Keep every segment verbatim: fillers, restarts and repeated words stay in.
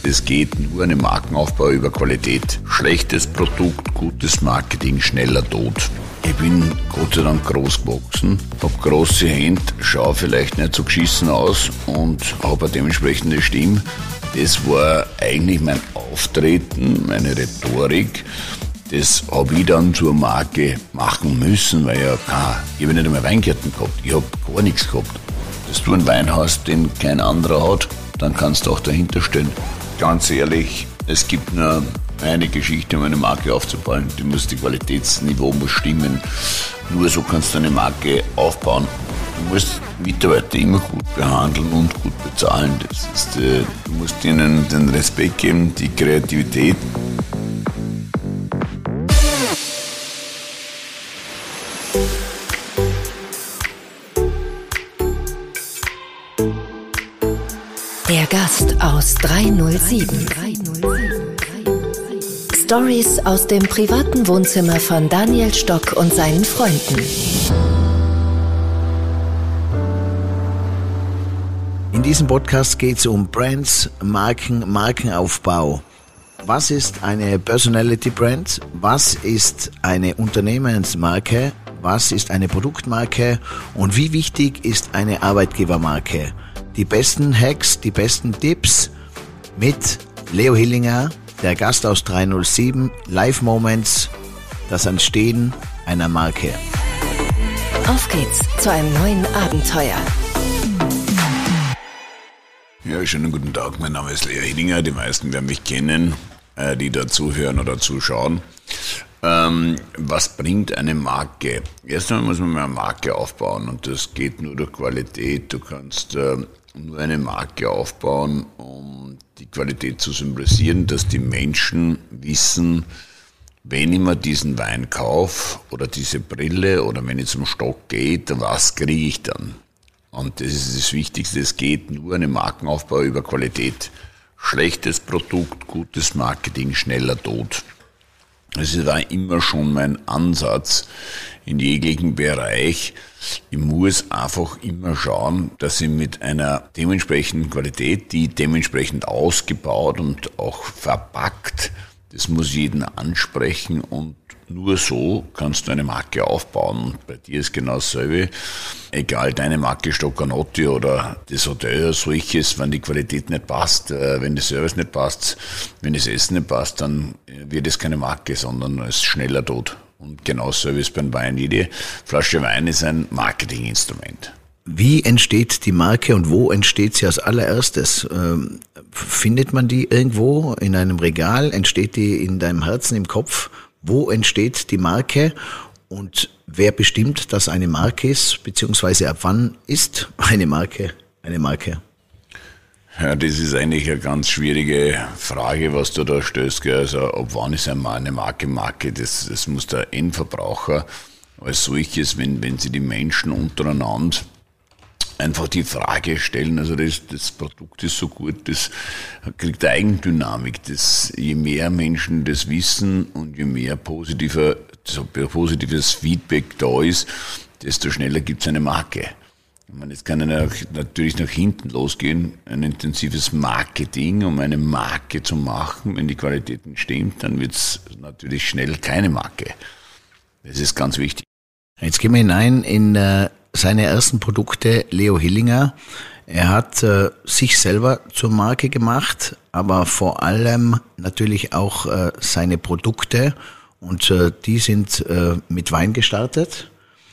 Es geht nur einen Markenaufbau über Qualität. Schlechtes Produkt, gutes Marketing, schneller Tod. Ich bin Gott sei Dank groß gewachsen, habe große Hände, schaue vielleicht nicht so geschissen aus und habe eine dementsprechende Stimme. Das war eigentlich mein Auftreten, meine Rhetorik. Das habe ich dann zur Marke machen müssen, weil ja, ah, ich habe nicht einmal Weingärten gehabt, ich habe gar nichts gehabt. Dass du einen Wein hast, den kein anderer hat, dann kannst du auch dahinter stehen. Ganz ehrlich, es gibt nur eine Geschichte, um eine Marke aufzubauen. Die muss, die Qualitätsniveau muss stimmen. Nur so kannst du eine Marke aufbauen. Du musst Mitarbeiter immer gut behandeln und gut bezahlen. Das ist, äh, du musst ihnen den Respekt geben, die Kreativität. Der Gast aus dreihundertsieben. Stories aus dem privaten Wohnzimmer von Daniel Stock und seinen Freunden. In diesem Podcast geht es um Brands, Marken, Markenaufbau. Was ist eine Personality Brand? Was ist eine Unternehmensmarke? Was ist eine Produktmarke? Und wie wichtig ist eine Arbeitgebermarke? Die besten Hacks, die besten Tipps mit Leo Hillinger, der Gast aus dreihundertsieben, Live Moments, das Entstehen einer Marke. Auf geht's zu einem neuen Abenteuer. Ja, schönen guten Tag, mein Name ist Leo Hillinger, die meisten werden mich kennen, die da zuhören oder zuschauen. Ähm, was bringt eine Marke? Erst einmal muss man mal eine Marke aufbauen und das geht nur durch Qualität. Du kannst äh, nur eine Marke aufbauen, um die Qualität zu symbolisieren, dass die Menschen wissen, wenn ich mir diesen Wein kaufe oder diese Brille oder wenn ich zum Stock gehe, was kriege ich dann? Und das ist das Wichtigste, es geht nur einen Markenaufbau über Qualität. Schlechtes Produkt, gutes Marketing, schneller Tod. Das war immer schon mein Ansatz in jeglichen Bereich. Ich muss einfach immer schauen, dass ich mit einer dementsprechenden Qualität, die dementsprechend ausgebaut und auch verpackt, das muss jeden ansprechen und nur so kannst du eine Marke aufbauen. Und bei dir ist genau dasselbe. Egal, deine Marke Stoccanotti oder das Hotel als solches, wenn die Qualität nicht passt, wenn der Service nicht passt, wenn das Essen nicht passt, dann wird es keine Marke, sondern es ist schneller tot. Und genau dasselbe ist beim Wein. Jede Flasche Wein ist ein Marketinginstrument. Wie entsteht die Marke und wo entsteht sie als allererstes? Ähm, findet man die irgendwo in einem Regal? Entsteht die in deinem Herzen, im Kopf? Wo entsteht die Marke und wer bestimmt, dass eine Marke ist, beziehungsweise ab wann ist eine Marke eine Marke? Ja, das ist eigentlich eine ganz schwierige Frage, was du da stellst. Also, ab wann ist eine Marke Marke? Das, das muss der Endverbraucher als solches, wenn, wenn sie die Menschen untereinander einfach die Frage stellen, also das, das Produkt ist so gut, das kriegt eine Eigendynamik. Das, je mehr Menschen das wissen und je mehr positiver, so positives Feedback da ist, desto schneller gibt es eine Marke. Ich meine, jetzt kann ja natürlich nach hinten losgehen, ein intensives Marketing, um eine Marke zu machen. Wenn die Qualität nicht stimmt, dann wird es natürlich schnell keine Marke. Das ist ganz wichtig. Jetzt gehen wir hinein in äh, seine ersten Produkte, Leo Hillinger. Er hat äh, sich selber zur Marke gemacht, aber vor allem natürlich auch äh, seine Produkte. Und äh, die sind äh, mit Wein gestartet,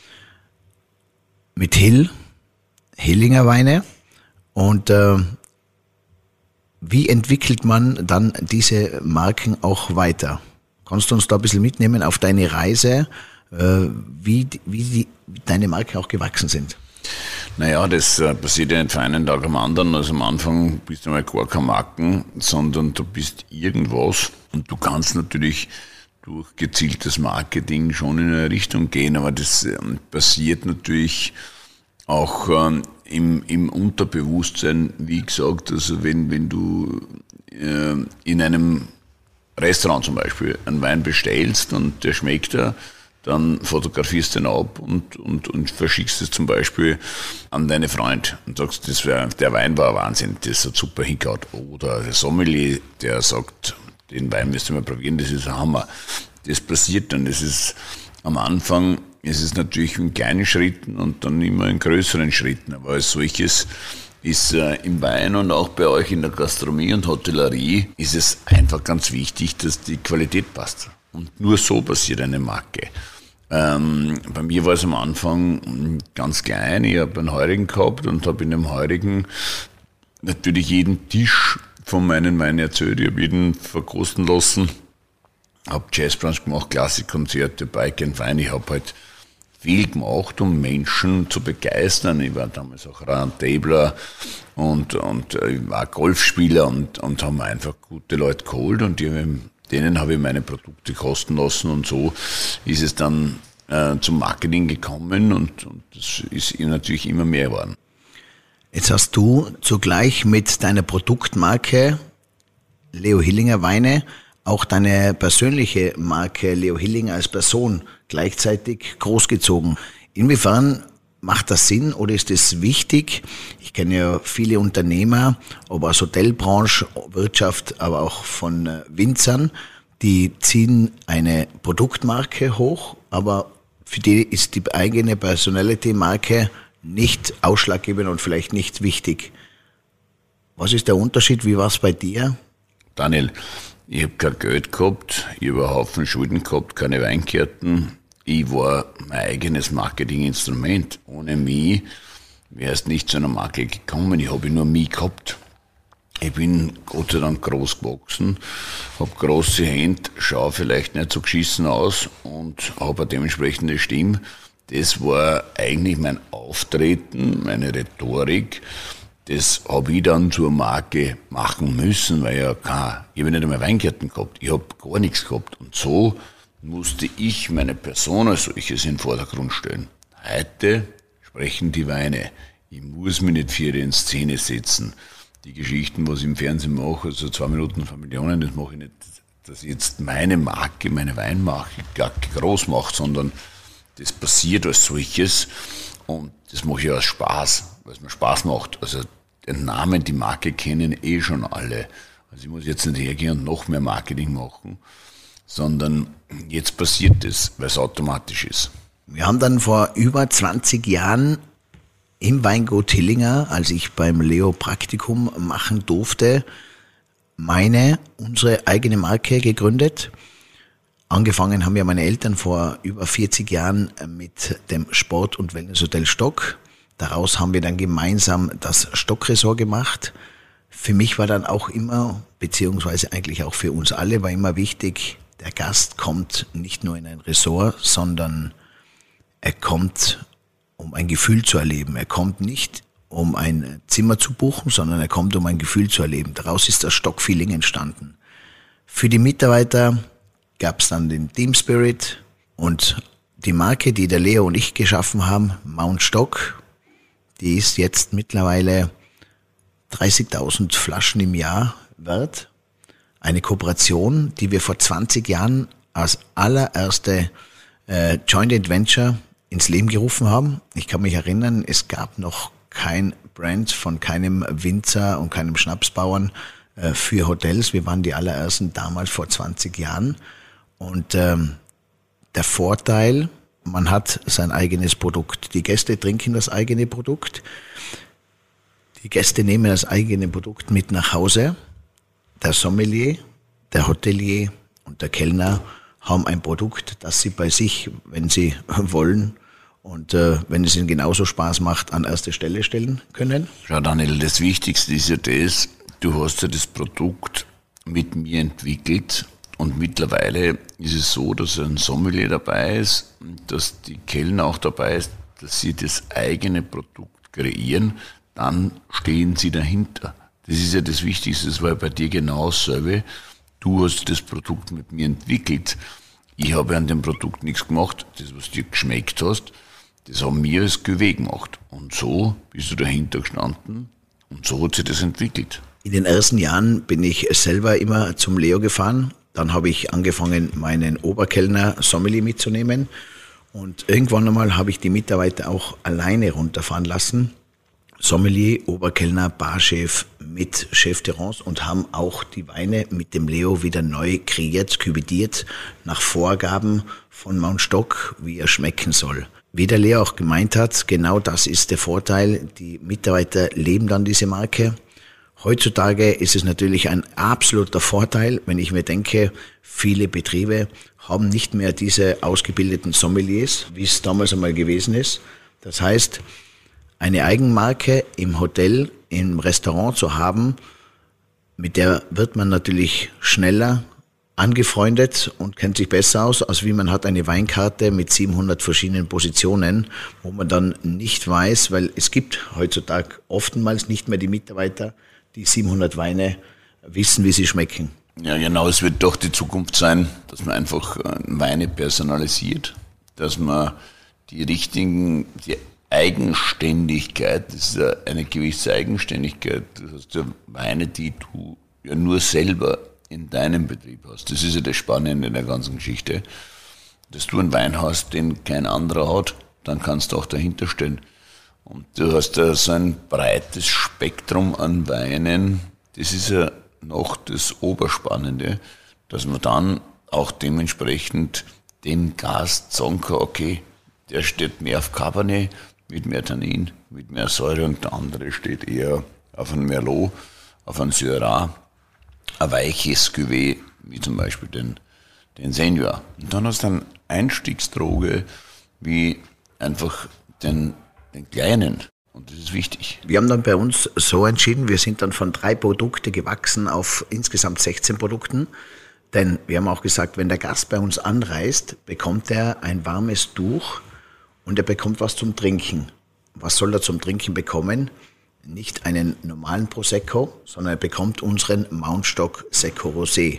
mit Hill, Hillinger Weine. Und äh, wie entwickelt man dann diese Marken auch weiter? Kannst du uns da ein bisschen mitnehmen auf deine Reise, äh, wie, wie die, deine Marken auch gewachsen sind? Naja, das äh, passiert ja nicht von einem Tag am anderen. Also am Anfang bist du mal gar keine Marken, sondern du bist irgendwas. Und du kannst natürlich durch gezieltes Marketing schon in eine Richtung gehen, aber das äh, passiert natürlich auch ähm, im, im Unterbewusstsein, wie gesagt, also wenn, wenn du äh, in einem Restaurant zum Beispiel einen Wein bestellst und der schmeckt da, dann fotografierst du den ab und, und, und verschickst es zum Beispiel an deine Freund und sagst, das wär, der Wein war ein Wahnsinn, das hat super hingehauen. Oder der Sommelier, der sagt, den Wein müsst ihr mal probieren, das ist ein Hammer. Das passiert dann, das ist am Anfang, es ist natürlich in kleinen Schritten und dann immer in größeren Schritten, aber als solches ist äh, im Wein und auch bei euch in der Gastronomie und Hotellerie ist es einfach ganz wichtig, dass die Qualität passt. Und nur so passiert eine Marke. Ähm, bei mir war es am Anfang ganz klein. Ich habe einen Heurigen gehabt und habe in dem Heurigen natürlich jeden Tisch von meinen Weinen erzählt. Ich habe jeden verkosten lassen. Habe Jazzbrunch gemacht, Klassikkonzerte, Bike and Wein. Ich habe halt viel gemacht, um Menschen zu begeistern. Ich war damals auch Roundtabler und, und ich war Golfspieler und, und haben einfach gute Leute geholt und die haben, denen habe ich meine Produkte kosten lassen und so ist es dann äh, zum Marketing gekommen und, und das ist natürlich immer mehr geworden. Jetzt hast du zugleich mit deiner Produktmarke Leo Hillinger Weine auch deine persönliche Marke Leo Hillinger als Person gleichzeitig großgezogen. Inwiefern macht das Sinn oder ist es wichtig? Ich kenne ja viele Unternehmer, ob aus Hotelbranche, Wirtschaft, aber auch von Winzern, die ziehen eine Produktmarke hoch, aber für die ist die eigene Personality-Marke nicht ausschlaggebend und vielleicht nicht wichtig. Was ist der Unterschied? Wie war es bei dir? Daniel, ich habe kein Geld gehabt, ich habe einen Haufen Schulden gehabt, keine Weinkärten. Ich war mein eigenes Marketinginstrument. Ohne mich wäre es nicht zu einer Marke gekommen. Ich habe nur mich gehabt. Ich bin Gott sei Dank groß gewachsen, habe große Hände, schaue vielleicht nicht so geschissen aus und habe eine dementsprechende Stimme. Das war eigentlich mein Auftreten, meine Rhetorik. Das habe ich dann zur Marke machen müssen, weil ja kein, ich habe nicht einmal Weingärten gehabt, ich habe gar nichts gehabt. Und so musste ich meine Person als solches in den Vordergrund stellen. Heute sprechen die Weine. Ich muss mich nicht für in Szene setzen. Die Geschichten, was ich im Fernsehen mache, also zwei Minuten für Millionen, das mache ich nicht, dass ich jetzt meine Marke, meine Weinmarke gar groß mache, sondern das passiert als solches und das mache ich aus Spaß, weil es mir Spaß macht. Also den Namen, die Marke kennen eh schon alle. Also ich muss jetzt nicht hergehen und noch mehr Marketing machen, sondern jetzt passiert es, weil es automatisch ist. Wir haben dann vor über zwanzig Jahren im Weingut Hillinger, als ich beim Leo Praktikum machen durfte, meine, unsere eigene Marke gegründet. Angefangen haben ja meine Eltern vor über vierzig Jahren mit dem Sport- und Wellnesshotel Stock. Daraus haben wir dann gemeinsam das Stock-Resort gemacht. Für mich war dann auch immer, beziehungsweise eigentlich auch für uns alle, war immer wichtig, der Gast kommt nicht nur in ein Resort, sondern er kommt, um ein Gefühl zu erleben. Er kommt nicht, um ein Zimmer zu buchen, sondern er kommt, um ein Gefühl zu erleben. Daraus ist das Stock-Feeling entstanden. Für die Mitarbeiter gab es dann den Team Spirit und die Marke, die der Leo und ich geschaffen haben, Mount Stock, die ist jetzt mittlerweile dreißigtausend Flaschen im Jahr wert. Eine Kooperation, die wir vor zwanzig Jahren als allererste äh, Joint Adventure ins Leben gerufen haben. Ich kann mich erinnern, es gab noch kein Brand von keinem Winzer und keinem Schnapsbauern äh, für Hotels. Wir waren die allerersten damals vor zwanzig Jahren. Und ähm, der Vorteil, man hat sein eigenes Produkt. Die Gäste trinken das eigene Produkt. Die Gäste nehmen das eigene Produkt mit nach Hause. Der Sommelier, der Hotelier und der Kellner haben ein Produkt, das sie bei sich, wenn sie wollen und äh, wenn es ihnen genauso Spaß macht, an erste Stelle stellen können. Schau Daniel, das Wichtigste ist ja das, du hast ja das Produkt mit mir entwickelt. Und mittlerweile ist es so, dass ein Sommelier dabei ist, dass die Kellner auch dabei ist, dass sie das eigene Produkt kreieren, dann stehen sie dahinter. Das ist ja das Wichtigste, das war bei dir genau dasselbe. Du hast das Produkt mit mir entwickelt. Ich habe an dem Produkt nichts gemacht. Das, was dir geschmeckt hast, das haben wir als Cuvée gemacht. Und so bist du dahinter gestanden und so hat sich das entwickelt. In den ersten Jahren bin ich selber immer zum Leo gefahren. Dann habe ich angefangen, meinen Oberkellner Sommelier mitzunehmen. Und irgendwann einmal habe ich die Mitarbeiter auch alleine runterfahren lassen. Sommelier, Oberkellner, Barchef mit Chef de Rance und haben auch die Weine mit dem Leo wieder neu kreiert, kübitiert, nach Vorgaben von Mount Stock, wie er schmecken soll. Wie der Leo auch gemeint hat, genau das ist der Vorteil. Die Mitarbeiter leben dann diese Marke. Heutzutage ist es natürlich ein absoluter Vorteil, wenn ich mir denke, viele Betriebe haben nicht mehr diese ausgebildeten Sommeliers, wie es damals einmal gewesen ist. Das heißt, eine Eigenmarke im Hotel, im Restaurant zu haben, mit der wird man natürlich schneller angefreundet und kennt sich besser aus, als wie man hat eine Weinkarte mit siebenhundert verschiedenen Positionen, wo man dann nicht weiß, weil es gibt heutzutage oftmals nicht mehr die Mitarbeiter, die siebenhundert Weine wissen, wie sie schmecken. Ja, genau, es wird doch die Zukunft sein, dass man einfach Weine personalisiert, dass man die richtigen, die Eigenständigkeit, das ist ja eine gewisse Eigenständigkeit. Das hast ja Weine, die du ja nur selber in deinem Betrieb hast. Das ist ja das Spannende in der ganzen Geschichte. Dass du einen Wein hast, den kein anderer hat, dann kannst du auch dahinter stehen. Und du hast ja so ein breites Spektrum an Weinen. Das ist ja noch das Oberspannende, dass man dann auch dementsprechend dem Gast sagen kann, okay, der steht mehr auf Cabernet, mit mehr Tannin, mit mehr Säure und der andere steht eher auf ein Merlot, auf ein Syrah, ein weiches Cuvée, wie zum Beispiel den, den Senior. Und dann hast du eine Einstiegsdroge wie einfach den, den kleinen. Und das ist wichtig. Wir haben dann bei uns so entschieden, wir sind dann von drei Produkte gewachsen auf insgesamt sechzehn Produkten. Denn wir haben auch gesagt, wenn der Gast bei uns anreist, bekommt er ein warmes Tuch und er bekommt was zum Trinken. Was soll er zum Trinken bekommen? Nicht einen normalen Prosecco, sondern er bekommt unseren Mount Stock Secco Rosé.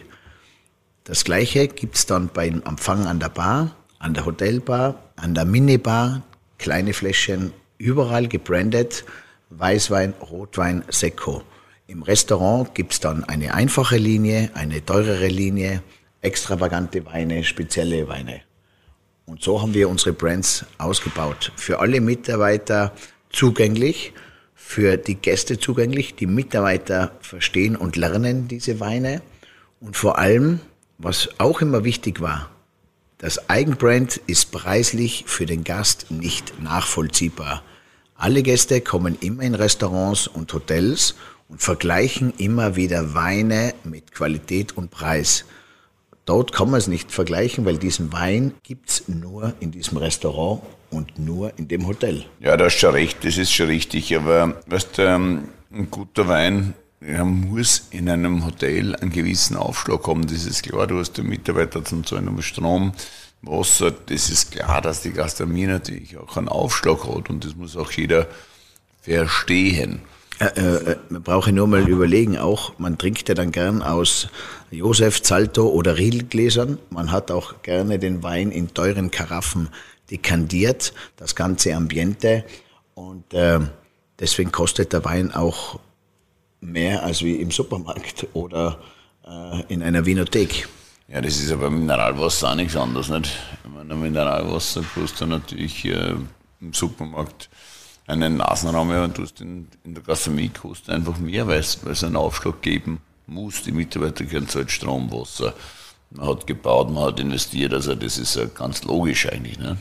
Das Gleiche gibt's dann beim Empfang an der Bar, an der Hotelbar, an der Minibar, kleine Fläschchen, überall gebrandet, Weißwein, Rotwein, Secco. Im Restaurant gibt's dann eine einfache Linie, eine teurere Linie, extravagante Weine, spezielle Weine. Und so haben wir unsere Brands ausgebaut. Für alle Mitarbeiter zugänglich, für die Gäste zugänglich. Die Mitarbeiter verstehen und lernen diese Weine. Und vor allem, was auch immer wichtig war, das Eigenbrand ist preislich für den Gast nicht nachvollziehbar. Alle Gäste kommen immer in Restaurants und Hotels und vergleichen immer wieder Weine mit Qualität und Preis. Dort kann man es nicht vergleichen, weil diesen Wein gibt's nur in diesem Restaurant und nur in dem Hotel. Ja, da hast du schon recht, das ist schon richtig. Aber weißt, ähm, ein guter Wein ja, muss in einem Hotel einen gewissen Aufschlag haben. Das ist klar, du hast den Mitarbeiter zum Zahlen um Strom, Wasser. Das ist klar, dass die Gastronomie natürlich auch einen Aufschlag hat und das muss auch jeder verstehen. Äh, äh, man braucht nur mal überlegen, auch man trinkt ja dann gern aus Josef, Zalto oder Riedelgläsern. Man hat auch gerne den Wein in teuren Karaffen dekantiert, das ganze Ambiente. Und äh, deswegen kostet der Wein auch mehr als wie im Supermarkt oder äh, in einer Winothek. Ja, das ist aber Mineralwasser auch nichts anderes, nicht? Ich meine, Mineralwasser kostet natürlich äh, im Supermarkt einen Nasenraum, ja, und du hast in, in der Gastronomie kostet einfach mehr, weil es, weil es einen Aufschlag geben muss. Die Mitarbeiter können halt Strom, Wasser. Man hat gebaut, man hat investiert, also das ist ja ganz logisch eigentlich. Ne?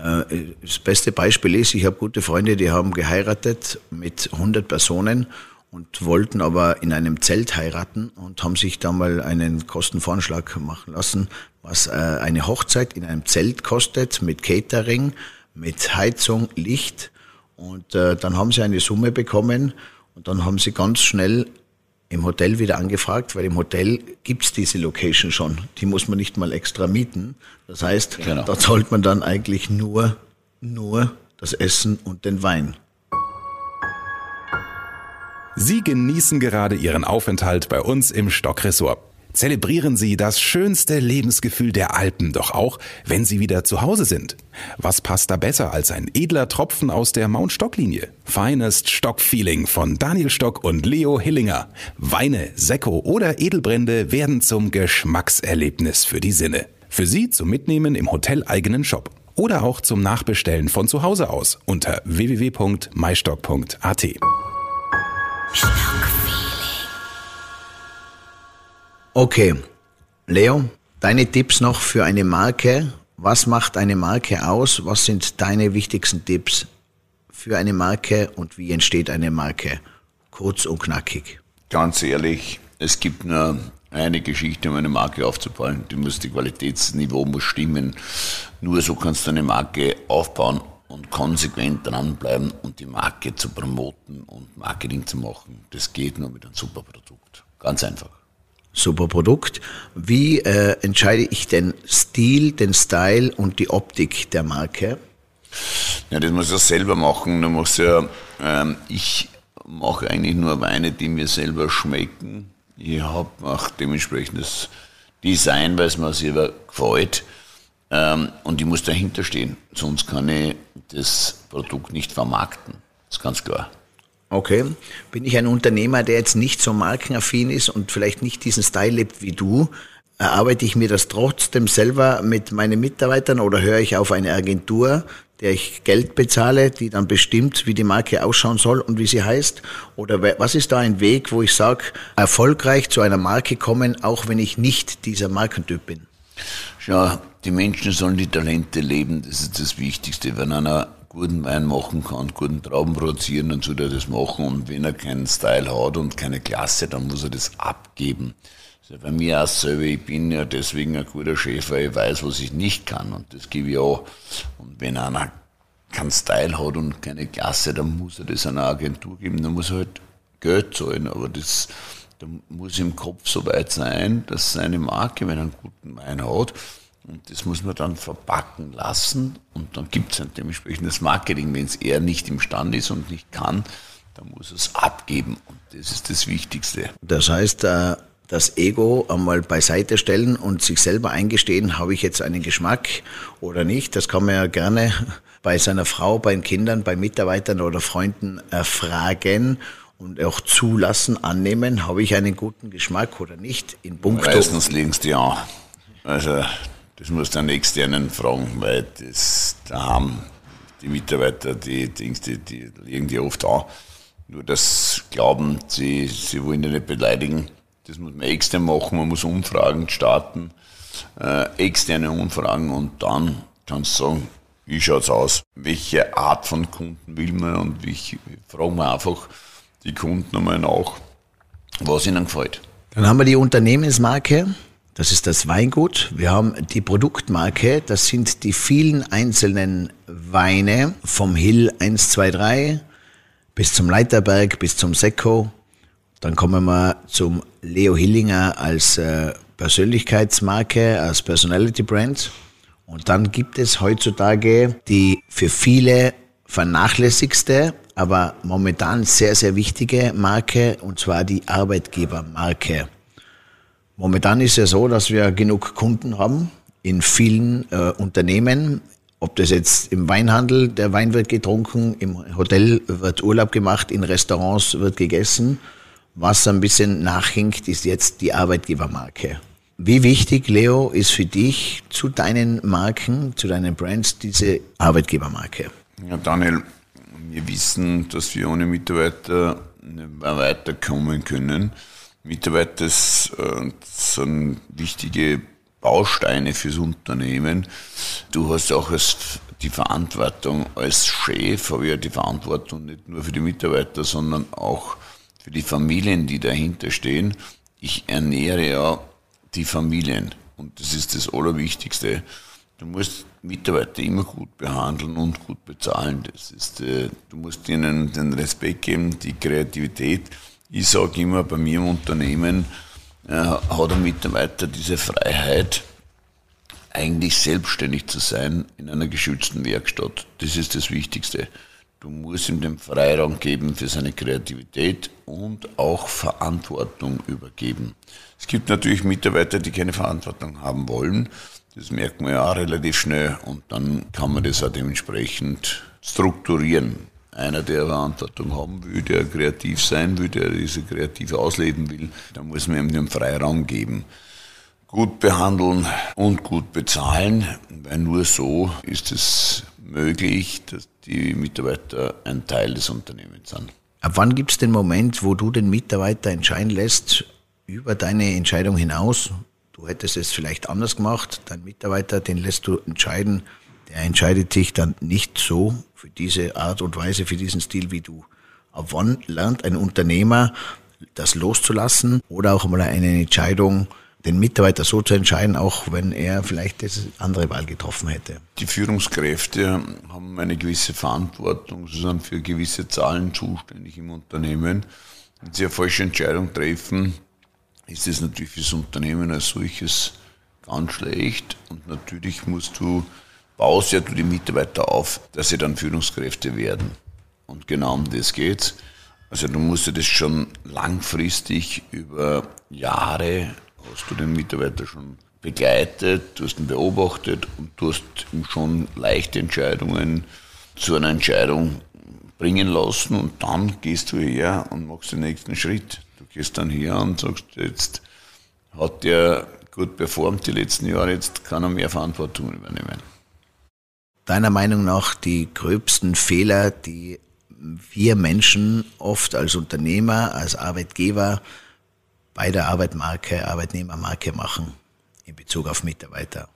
Das beste Beispiel ist, ich habe gute Freunde, die haben geheiratet mit hundert Personen und wollten aber in einem Zelt heiraten und haben sich da mal einen Kostenvoranschlag machen lassen, was eine Hochzeit in einem Zelt kostet, mit Catering, mit Heizung, Licht. Und äh, dann haben sie eine Summe bekommen und dann haben sie ganz schnell im Hotel wieder angefragt, weil im Hotel gibt's diese Location schon. Die muss man nicht mal extra mieten. Das heißt, genau. Da zahlt man dann eigentlich nur, nur das Essen und den Wein. Sie genießen gerade Ihren Aufenthalt bei uns im Stock Resort. Zelebrieren Sie das schönste Lebensgefühl der Alpen doch auch, wenn Sie wieder zu Hause sind. Was passt da besser als ein edler Tropfen aus der Mount Stock-Linie? Finest Stock-Feeling von Daniel Stock und Leo Hillinger. Weine, Secco oder Edelbrände werden zum Geschmackserlebnis für die Sinne. Für Sie zum Mitnehmen im hoteleigenen Shop. oder auch zum Nachbestellen von zu Hause aus unter w w w punkt mystock punkt a t. Okay, Leo, deine Tipps noch für eine Marke. Was macht eine Marke aus? Was sind deine wichtigsten Tipps für eine Marke und wie entsteht eine Marke? Kurz und knackig. Ganz ehrlich, es gibt nur eine Geschichte, um eine Marke aufzubauen. Die muss, die Qualitätsniveau muss stimmen. Nur so kannst du eine Marke aufbauen und konsequent dranbleiben und die Marke zu promoten und Marketing zu machen. Das geht nur mit einem super Produkt. Ganz einfach. Super Produkt. Wie äh, entscheide ich den Stil, den Style und die Optik der Marke? Ja, das muss ich selber machen. Da muss ja, ähm, ich mache eigentlich nur Weine, die mir selber schmecken. Ich habe auch dementsprechend das Design, weil es mir selber gefällt. Ähm, und ich muss dahinter stehen. Sonst kann ich das Produkt nicht vermarkten. Das ist ganz klar. Okay. Bin ich ein Unternehmer, der jetzt nicht so markenaffin ist und vielleicht nicht diesen Style lebt wie du, erarbeite ich mir das trotzdem selber mit meinen Mitarbeitern oder höre ich auf eine Agentur, der ich Geld bezahle, die dann bestimmt, wie die Marke ausschauen soll und wie sie heißt? Oder was ist da ein Weg, wo ich sage, erfolgreich zu einer Marke kommen, auch wenn ich nicht dieser Markentyp bin? Schau, die Menschen sollen die Talente leben, das ist das Wichtigste. Wenn einer guten Wein machen kann, guten Trauben produzieren, dann soll er das machen. Und wenn er keinen Style hat und keine Klasse, dann muss er das abgeben. Also bei mir auch selber, ich bin ja deswegen ein guter Chef, weil ich weiß, was ich nicht kann. Und das gebe ich auch. Und wenn einer keinen Style hat und keine Klasse, dann muss er das einer Agentur geben, dann muss er halt Geld zahlen. Aber das, da muss im Kopf so weit sein, dass seine Marke, wenn er einen guten Wein hat, und das muss man dann verpacken lassen und dann gibt es ein dementsprechendes Marketing. Wenn es er nicht imstande ist und nicht kann, dann muss er es abgeben und das ist das Wichtigste. Das heißt, das Ego einmal beiseite stellen und sich selber eingestehen, habe ich jetzt einen Geschmack oder nicht. Das kann man ja gerne bei seiner Frau, bei den Kindern, bei Mitarbeitern oder Freunden erfragen und auch zulassen, annehmen, habe ich einen guten Geschmack oder nicht. In puncto Meistens liegen es die an. Also das muss den Externen fragen, weil das, da haben die Mitarbeiter, die, die, die liegen die oft an. Nur das glauben, sie, sie wollen ja nicht beleidigen. Das muss man extern machen, man muss Umfragen starten, äh, externe Umfragen und dann kannst du sagen, wie schaut's aus? Welche Art von Kunden will man und ich frage mir einfach die Kunden einmal nach, was ihnen gefällt. Dann haben wir die Unternehmensmarke. Das ist das Weingut. Wir haben die Produktmarke. Das sind die vielen einzelnen Weine vom Hill eins, zwei, drei bis zum Leiterberg, bis zum Secco. Dann kommen wir zum Leo Hillinger als äh, Persönlichkeitsmarke, als Personality Brand. Und dann gibt es heutzutage die für viele vernachlässigste, aber momentan sehr, sehr wichtige Marke, und zwar die Arbeitgebermarke. Momentan ist es ja so, dass wir genug Kunden haben in vielen äh, Unternehmen, ob das jetzt im Weinhandel, der Wein wird getrunken, im Hotel wird Urlaub gemacht, in Restaurants wird gegessen. Was ein bisschen nachhinkt, ist jetzt die Arbeitgebermarke. Wie wichtig, Leo, ist für dich zu deinen Marken, zu deinen Brands diese Arbeitgebermarke? Ja, Daniel, wir wissen, dass wir ohne Mitarbeiter nicht mehr weiterkommen können. Mitarbeiter äh, sind wichtige Bausteine fürs Unternehmen. Du hast auch als, die Verantwortung als Chef, habe ich ja die Verantwortung nicht nur für die Mitarbeiter, sondern auch für die Familien, die dahinter stehen. Ich ernähre ja die Familien und das ist das Allerwichtigste. Du musst Mitarbeiter immer gut behandeln und gut bezahlen. Das ist, äh, du musst ihnen den Respekt geben, die Kreativität. Ich sage immer, bei mir im Unternehmen äh, hat ein Mitarbeiter diese Freiheit, eigentlich selbstständig zu sein in einer geschützten Werkstatt. Das ist das Wichtigste. Du musst ihm den Freiraum geben für seine Kreativität und auch Verantwortung übergeben. Es gibt natürlich Mitarbeiter, die keine Verantwortung haben wollen. Das merkt man ja auch relativ schnell und dann kann man das auch dementsprechend strukturieren. Einer, der Verantwortung haben will, der kreativ sein will, der diese kreativ ausleben will, da muss man ihm den Freiraum geben. gut behandeln und gut bezahlen, weil nur so ist es möglich, dass die Mitarbeiter ein Teil des Unternehmens sind. Ab wann gibt es den Moment, wo du den Mitarbeiter entscheiden lässt, über deine Entscheidung hinaus? Du hättest es vielleicht anders gemacht, dein Mitarbeiter, den lässt du entscheiden, der entscheidet sich dann nicht so für diese Art und Weise, für diesen Stil wie du. Ab wann lernt ein Unternehmer, das loszulassen oder auch mal eine Entscheidung, den Mitarbeiter so zu entscheiden, auch wenn er vielleicht das andere Wahl getroffen hätte? Die Führungskräfte haben eine gewisse Verantwortung, sie sind für gewisse Zahlen zuständig im Unternehmen. Wenn sie eine falsche Entscheidung treffen, ist es natürlich für das Unternehmen als solches ganz schlecht. Und natürlich musst du, baust ja du die Mitarbeiter auf, dass sie dann Führungskräfte werden. Und genau um das geht's. Also du musst ja das schon langfristig über Jahre, hast du den Mitarbeiter schon begleitet, du hast ihn beobachtet und du hast ihm schon leichte Entscheidungen zu einer Entscheidung bringen lassen und dann gehst du her und machst den nächsten Schritt. Du gehst dann her und sagst, jetzt hat der gut performt die letzten Jahre, jetzt kann er mehr Verantwortung übernehmen. Deiner Meinung nach die gröbsten Fehler, die wir Menschen oft als Unternehmer, als Arbeitgeber bei der Arbeitmarke, Arbeitnehmermarke machen in Bezug auf Mitarbeiter?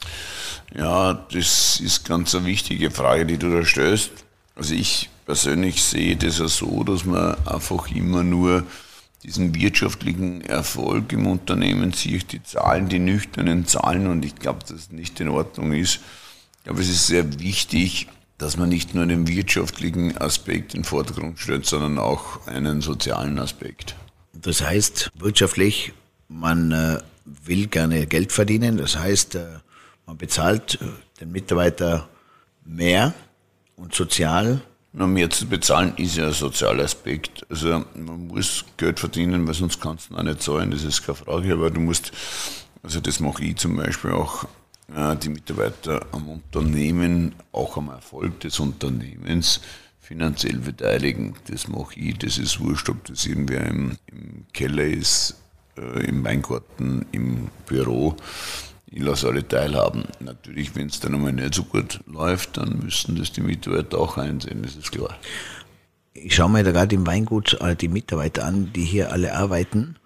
Ja, das ist ganz eine wichtige Frage, die du da stellst. Also ich persönlich sehe das ja so, dass man einfach immer nur diesen wirtschaftlichen Erfolg im Unternehmen sieht, die Zahlen, die nüchternen Zahlen, und ich glaube, dass es nicht in Ordnung ist. Ich glaube, es ist sehr wichtig, dass man nicht nur den wirtschaftlichen Aspekt in den Vordergrund stellt, sondern auch einen sozialen Aspekt. Das heißt, wirtschaftlich, man äh, will gerne Geld verdienen, das heißt, äh, man bezahlt äh, den Mitarbeiter mehr und sozial. Na, mehr zu bezahlen ist ja ein sozialer Aspekt. Also man muss Geld verdienen, weil sonst kannst du auch nicht zahlen, das ist keine Frage, aber du musst, also das mache ich zum Beispiel auch, äh, die Mitarbeiter am Unternehmen, auch am Erfolg des Unternehmens finanziell beteiligen. Das mache ich, das ist wurscht, ob das irgendwer im, im Keller ist, äh, im Weingarten, im Büro. Ich lasse alle teilhaben. Natürlich, wenn es dann einmal nicht so gut läuft, dann müssen das die Mitarbeiter auch einsehen, das ist klar. Ich schaue mir da gerade im Weingut die Mitarbeiter an, die hier alle arbeiten.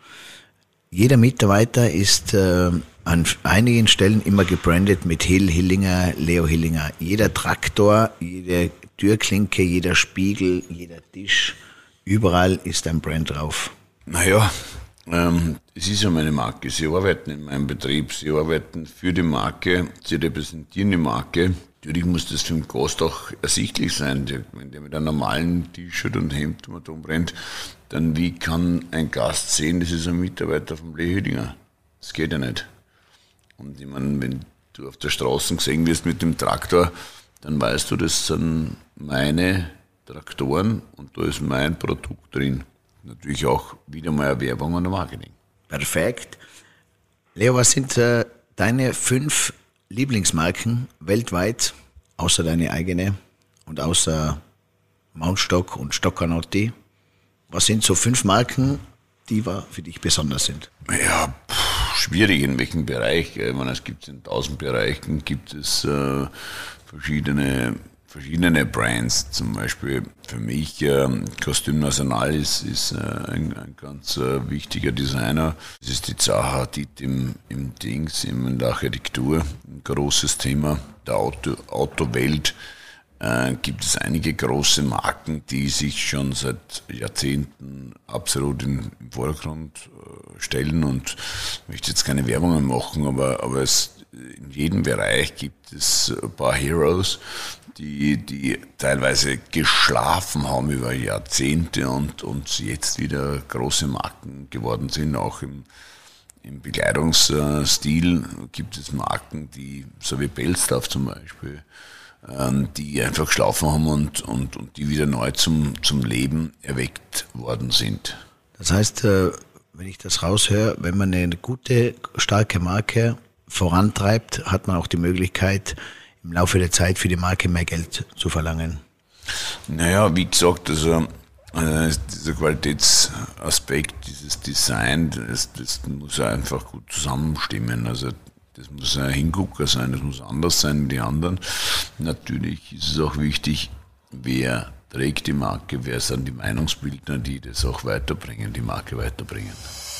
Jeder Mitarbeiter ist äh, an einigen Stellen immer gebrandet mit Hill, Hillinger, Leo Hillinger. Jeder Traktor, jede Türklinke, jeder Spiegel, jeder Tisch, überall ist ein Brand drauf. Naja, ähm, es ist ja meine Marke. Sie arbeiten in meinem Betrieb, sie arbeiten für die Marke, sie repräsentieren die Marke. Natürlich muss das für den Gast auch ersichtlich sein. Wenn der mit einem normalen T-Shirt und Hemd rumbrennt, dann wie kann ein Gast sehen, das ist ein Mitarbeiter vom Leo Hillinger? Das geht ja nicht. Und ich meine, wenn du auf der Straße gesehen wirst mit dem Traktor, dann weißt du, das sind meine Traktoren und da ist mein Produkt drin. Natürlich auch wieder mal eine Werbung und ein Marketing. Perfekt. Leo, was sind äh, deine fünf Lieblingsmarken weltweit, außer deine eigene und außer Mount Stock und Stoccanotti? Was sind so fünf Marken, die für dich besonders sind? Ja, pff, schwierig in welchem Bereich. Ich meine, es gibt in tausend Bereichen gibt es äh, verschiedene verschiedene Brands. Zum Beispiel für mich äh, Costume National ist, ist äh, ein, ein ganz äh, wichtiger Designer. Das ist die Zaha Hadid im, im Dings, in der Architektur, ein großes Thema. Der Auto, Autowelt äh, gibt es einige große Marken, die sich schon seit Jahrzehnten absolut in, im Vordergrund äh, stellen, und ich möchte jetzt keine Werbungen machen, aber, aber es, in jedem Bereich gibt es ein paar Heroes, die, die teilweise geschlafen haben über Jahrzehnte und, und jetzt wieder große Marken geworden sind. Auch im, im Bekleidungsstil gibt es Marken, die, so wie Belstaff zum Beispiel, die einfach geschlafen haben und, und, und die wieder neu zum, zum Leben erweckt worden sind. Das heißt, wenn ich das raushöre, wenn man eine gute, starke Marke vorantreibt, hat man auch die Möglichkeit, im Laufe der Zeit für die Marke mehr Geld zu verlangen. Naja, wie gesagt, also Also dieser Qualitätsaspekt, dieses Design, das, das muss einfach gut zusammenstimmen. Also das muss ein Hingucker sein, das muss anders sein wie die anderen. Natürlich ist es auch wichtig, wer trägt die Marke, wer sind die Meinungsbildner, die das auch weiterbringen, die Marke weiterbringen.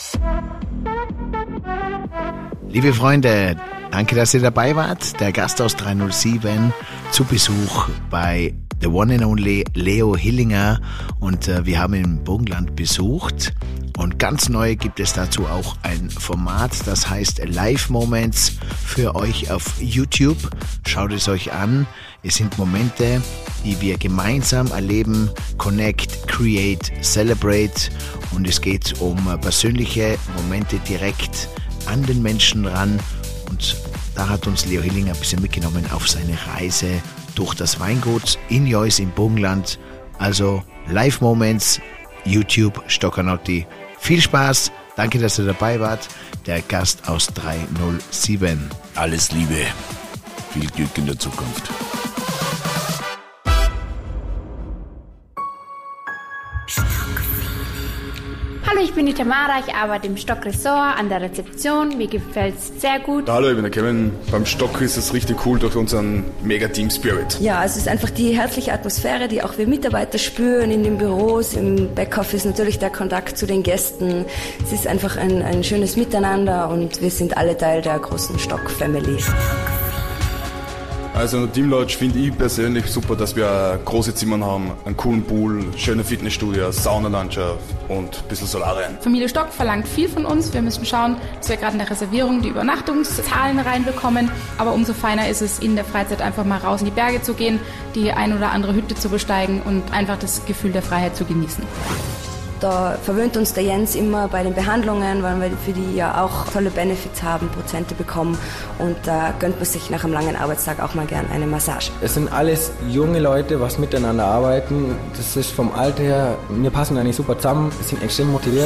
Liebe Freunde, danke, dass ihr dabei wart. Der Gast aus drei null sieben zu Besuch bei The One and Only Leo Hillinger und äh, wir haben ihn im Burgenland besucht und ganz neu gibt es dazu auch ein Format, das heißt Live Moments für euch auf YouTube. Schaut es euch an. Es sind Momente, die wir gemeinsam erleben. Connect, Create, Celebrate und es geht um persönliche Momente direkt an den Menschen ran und da hat uns Leo Hillinger ein bisschen mitgenommen auf seine Reise durch das Weingut in Jois im Burgenland. Also Live Moments, YouTube, Stoccanotti. Viel Spaß, danke, dass ihr dabei wart. Der Gast aus drei null sieben. Alles Liebe, viel Glück in der Zukunft. Hallo, ich bin die Tamara, ich arbeite im Stock Ressort an der Rezeption. Mir gefällt es sehr gut. Hallo, ich bin der Kevin. Beim Stock ist es richtig cool durch unseren Mega-Team-Spirit. Ja, es ist einfach die herzliche Atmosphäre, die auch wir Mitarbeiter spüren in den Büros. Im Backoffice natürlich der Kontakt zu den Gästen. Es ist einfach ein, ein schönes Miteinander und wir sind alle Teil der großen Stock-Family. Also in der Team Lodge finde ich persönlich super, dass wir große Zimmer haben, einen coolen Pool, schöne Fitnessstudio, Saunalandschaft und ein bisschen Solarien. Familie Stock verlangt viel von uns. Wir müssen schauen, dass wir gerade in der Reservierung die Übernachtungszahlen reinbekommen. Aber umso feiner ist es, in der Freizeit einfach mal raus in die Berge zu gehen, die ein oder andere Hütte zu besteigen und einfach das Gefühl der Freiheit zu genießen. Da verwöhnt uns der Jens immer bei den Behandlungen, weil wir für die ja auch tolle Benefits haben, Prozente bekommen und da gönnt man sich nach einem langen Arbeitstag auch mal gern eine Massage. Es sind alles junge Leute, was miteinander arbeiten. Das ist vom Alter her, wir passen eigentlich super zusammen, sind extrem motiviert.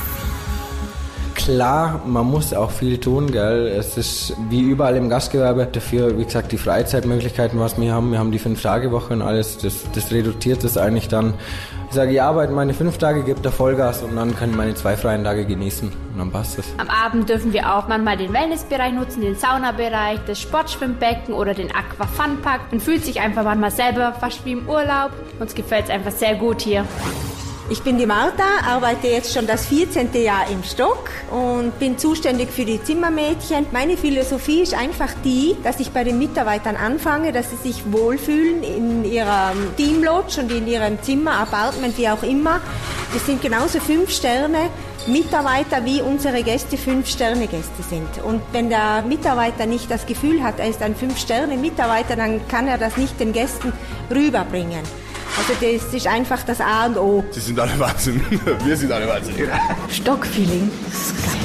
Klar, man muss auch viel tun, gell. Es ist wie überall im Gastgewerbe. Dafür, wie gesagt, die Freizeitmöglichkeiten, was wir haben. Wir haben die Fünf-Tage-Woche und alles. Das, das reduziert es eigentlich dann. Ich sage, ich arbeite meine fünf Tage, gebe da Vollgas und dann kann ich meine zwei freien Tage genießen. Und dann passt es. Am Abend dürfen wir auch manchmal den Wellnessbereich nutzen, den Saunabereich, das Sportschwimmbecken oder den Aqua-Fun-Park. Man fühlt sich einfach manchmal selber fast wie im Urlaub. Uns gefällt es einfach sehr gut hier. Ich bin die Martha, arbeite jetzt schon das vierzehnte Jahr im Stock und bin zuständig für die Zimmermädchen. Meine Philosophie ist einfach die, dass ich bei den Mitarbeitern anfange, dass sie sich wohlfühlen in ihrem Teamlodge und in ihrem Zimmer, Apartment, wie auch immer. Das sind genauso fünf Sterne Mitarbeiter, wie unsere Gäste Fünf-Sterne-Gäste sind. Und wenn der Mitarbeiter nicht das Gefühl hat, er ist ein Fünf-Sterne-Mitarbeiter, dann kann er das nicht den Gästen rüberbringen. Also das ist einfach das A und O. Sie sind alle Wahnsinn. Wir sind alle Wahnsinn. Stockfeeling. Das ist geil,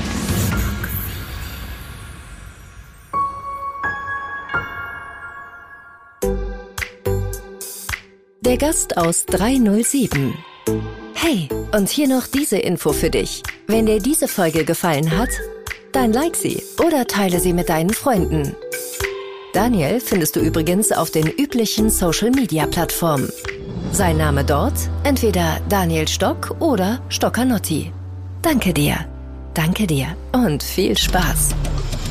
geil. Der Gast aus drei null sieben. Hey, und hier noch diese Info für dich. Wenn dir diese Folge gefallen hat, dann like sie oder teile sie mit deinen Freunden. Daniel findest du übrigens auf den üblichen Social-Media-Plattformen. Sein Name dort, entweder Daniel Stock oder Stoccanotti. Danke dir, danke dir und viel Spaß.